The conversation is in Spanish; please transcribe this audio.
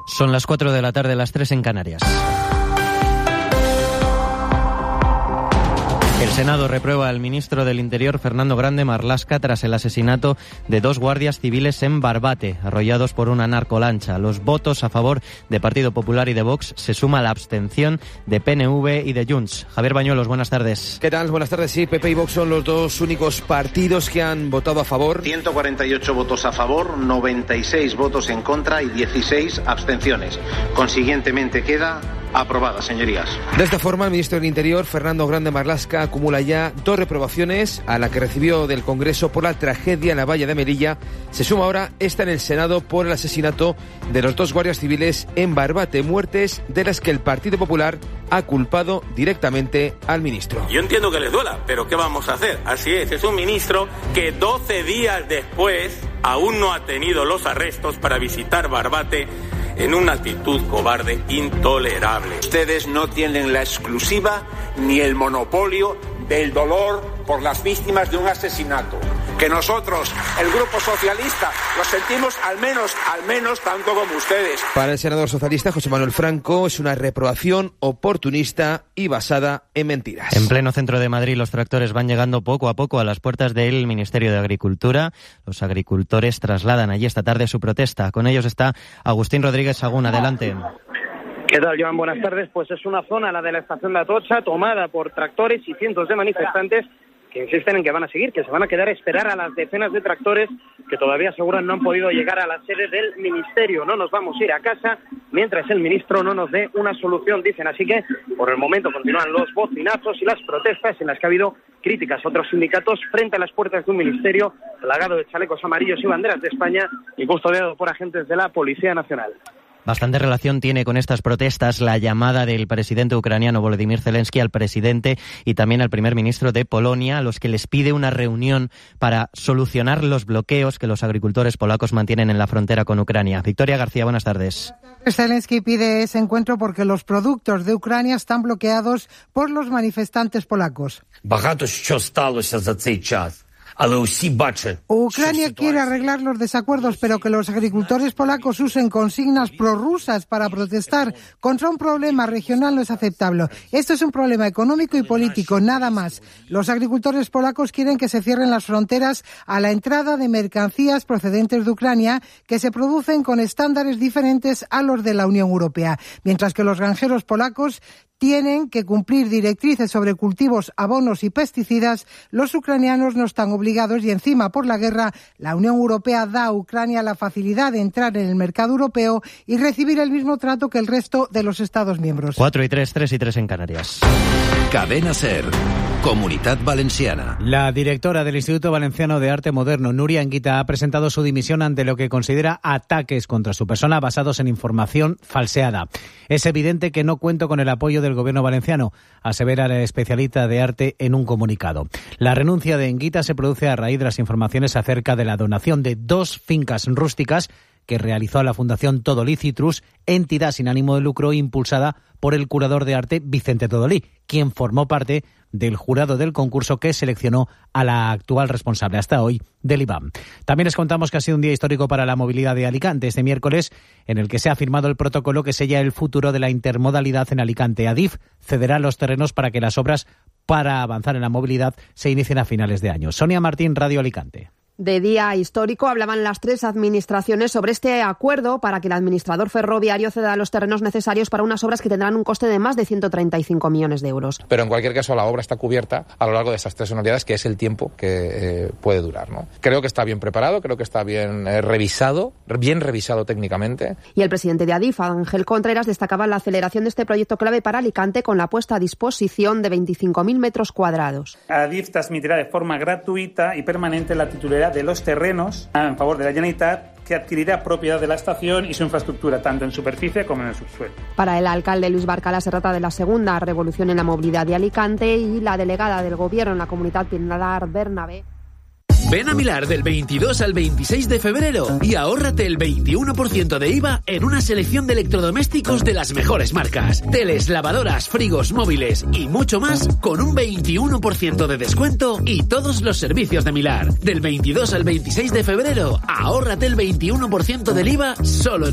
Son las 4 de la tarde, las 3 en Canarias. El Senado reprueba al ministro del Interior, Fernando Grande Marlaska, tras el asesinato de 2 guardias civiles en Barbate, arrollados por una narcolancha. Los votos a favor de Partido Popular y de Vox se suma la abstención de PNV y de Junts. Javier Bañuelos, buenas tardes. ¿Qué tal? Buenas tardes. Sí, PP y Vox son los dos únicos partidos que han votado a favor. 148 votos a favor, 96 votos en contra y 16 abstenciones. Consiguientemente queda aprobada, señorías. De esta forma, el ministro del Interior, Fernando Grande Marlaska, acumula ya 2 reprobaciones a la que recibió del Congreso por la tragedia en la valla de Melilla. Se suma ahora esta en el Senado por el asesinato de los 2 guardias civiles en Barbate, muertes de las que el Partido Popular ha culpado directamente al ministro. Yo entiendo que les duela, pero ¿qué vamos a hacer? Así es un ministro que 12 días después aún no ha tenido los arrestos para visitar Barbate en una actitud cobarde intolerable. Ustedes no tienen la exclusiva ni el monopolio del dolor por las víctimas de un asesinato. Que nosotros, el Grupo Socialista, lo sentimos al menos tanto como ustedes. Para el senador socialista José Manuel Franco es una reprobación oportunista y basada en mentiras. En pleno centro de Madrid, los tractores van llegando poco a poco a las puertas del Ministerio de Agricultura. Los agricultores trasladan allí esta tarde su protesta. Con ellos está Agustín Rodríguez Sagún. Adelante. ¿Qué tal, Joan? Buenas tardes. Pues es una zona, la de la estación de Atocha, tomada por tractores y cientos de manifestantes que insisten en que van a seguir, que se van a quedar a esperar a las decenas de tractores que todavía aseguran no han podido llegar a la sede del Ministerio. No nos vamos a ir a casa mientras el ministro no nos dé una solución, dicen. Así que, por el momento, continúan los bocinazos y las protestas en las que ha habido críticas a otros sindicatos frente a las puertas de un ministerio plagado de chalecos amarillos y banderas de España y custodiado por agentes de la Policía Nacional. Bastante relación tiene con estas protestas la llamada del presidente ucraniano Volodymyr Zelensky al presidente y también al primer ministro de Polonia, a los que les pide una reunión para solucionar los bloqueos que los agricultores polacos mantienen en la frontera con Ucrania. Victoria García, buenas tardes. Zelensky pide ese encuentro porque los productos de Ucrania están bloqueados por los manifestantes polacos. Ucrania quiere arreglar los desacuerdos, pero que los agricultores polacos usen consignas prorrusas para protestar contra un problema regional no es aceptable. Esto es un problema económico y político, nada más. Los agricultores polacos quieren que se cierren las fronteras a la entrada de mercancías procedentes de Ucrania que se producen con estándares diferentes a los de la Unión Europea, mientras que los granjeros polacos tienen que cumplir directrices sobre cultivos, abonos y pesticidas. Los ucranianos no están obligados y encima por la guerra la Unión Europea da a Ucrania la facilidad de entrar en el mercado europeo y recibir el mismo trato que el resto de los Estados miembros. 4 y 3, 3 y 3 en Canarias. Cadena SER, Comunitat Valenciana. La directora del Instituto Valenciano de Arte Moderno, Núria Anguita, ha presentado su dimisión ante lo que considera ataques contra su persona basados en información falseada. Es evidente que no cuento con el apoyo del Gobierno valenciano, asevera la especialista de arte en un comunicado. La renuncia de Anguita se produce a raíz de las informaciones acerca de la donación de 2 fincas rústicas que realizó a la Fundación Todolí Citrus, entidad sin ánimo de lucro impulsada por el curador de arte Vicente Todolí, quien formó parte del jurado del concurso que seleccionó a la actual responsable hasta hoy del IBAM. También les contamos que ha sido un día histórico para la movilidad de Alicante este miércoles, en el que se ha firmado el protocolo que sella el futuro de la intermodalidad en Alicante. Adif cederá los terrenos para que las obras para avanzar en la movilidad se inicien a finales de año. Sonia Martín, Radio Alicante. De día histórico hablaban las 3 administraciones sobre este acuerdo para que el administrador ferroviario ceda los terrenos necesarios para unas obras que tendrán un coste de más de 135 millones de euros. Pero en cualquier caso la obra está cubierta a lo largo de esas 3 anualidades, que es el tiempo que puede durar, ¿no? Creo que está bien preparado, creo que está bien revisado técnicamente. Y el presidente de Adif, Ángel Contreras, destacaba la aceleración de este proyecto clave para Alicante con la puesta a disposición de 25.000 metros cuadrados. Adif transmitirá de forma gratuita y permanente la titularidad de los terrenos en favor de la Generalitat, que adquirirá propiedad de la estación y su infraestructura, tanto en superficie como en el subsuelo. Para el alcalde Luis Barcala se trata de la segunda revolución en la movilidad de Alicante y la delegada del Gobierno en la comunidad, Pilar Bernabé. Ven a Milar del 22 al 26 de febrero y ahórrate el 21% de IVA en una selección de electrodomésticos de las mejores marcas. Teles, lavadoras, frigos, móviles y mucho más con un 21% de descuento y todos los servicios de Milar. Del 22 al 26 de febrero, ahórrate el 21% del IVA solo en